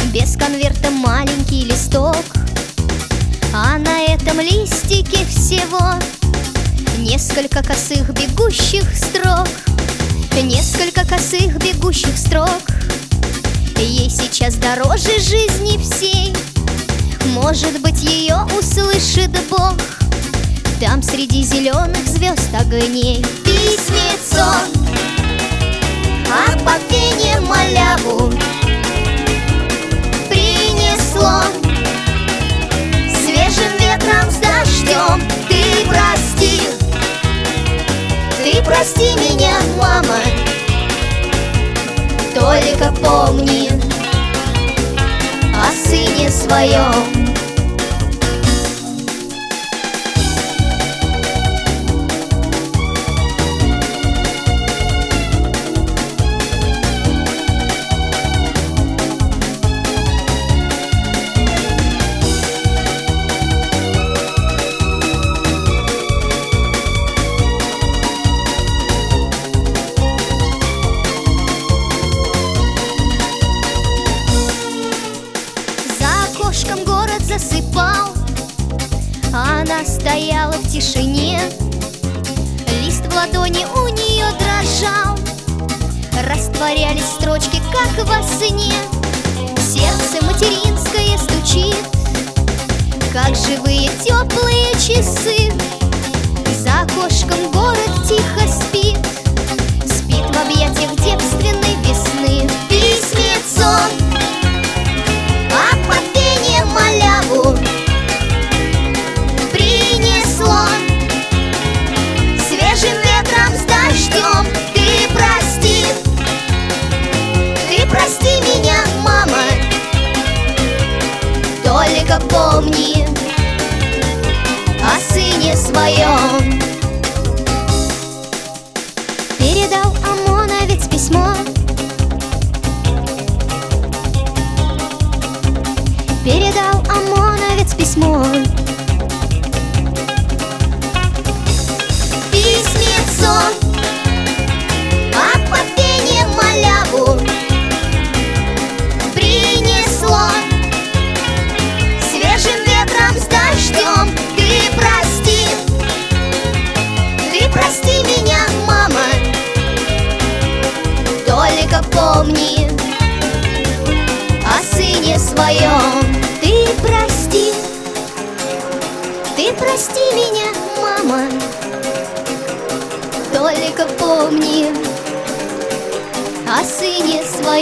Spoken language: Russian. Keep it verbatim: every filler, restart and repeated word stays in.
Без конверта маленький листок, а на этом листике всего несколько косых бегущих строк. Несколько косых бегущих строк. Ей сейчас дороже жизни всей. Может быть, ее услышит Бог там среди зеленых звезд огней. Письмецо от богини маляву принесло свежим ветром с дождем. Ты прости, ты прости меня, мама, только помни о сыне своем. Город засыпал, она стояла в тишине. Лист в ладони у нее дрожал, растворялись строчки, как во сне. Сердце материнское стучит, как живые теплые часы. За окошком город тихо спит, спит в объятиях девственной весны. Письмецо от богини маляву принесло свежим ветром с дождем. Ты прости, ты прости меня, мама, только помни о сыне своем. Передал ОМОНовец письмо, передал ОМОНовец письмо. Письмецо от богини маляву принесло свежим ветром с дождем. Ты прости, ты прости меня, мама, только помни о сыне своем. Ты прости, ты прости меня, мама, только помни о сыне своем.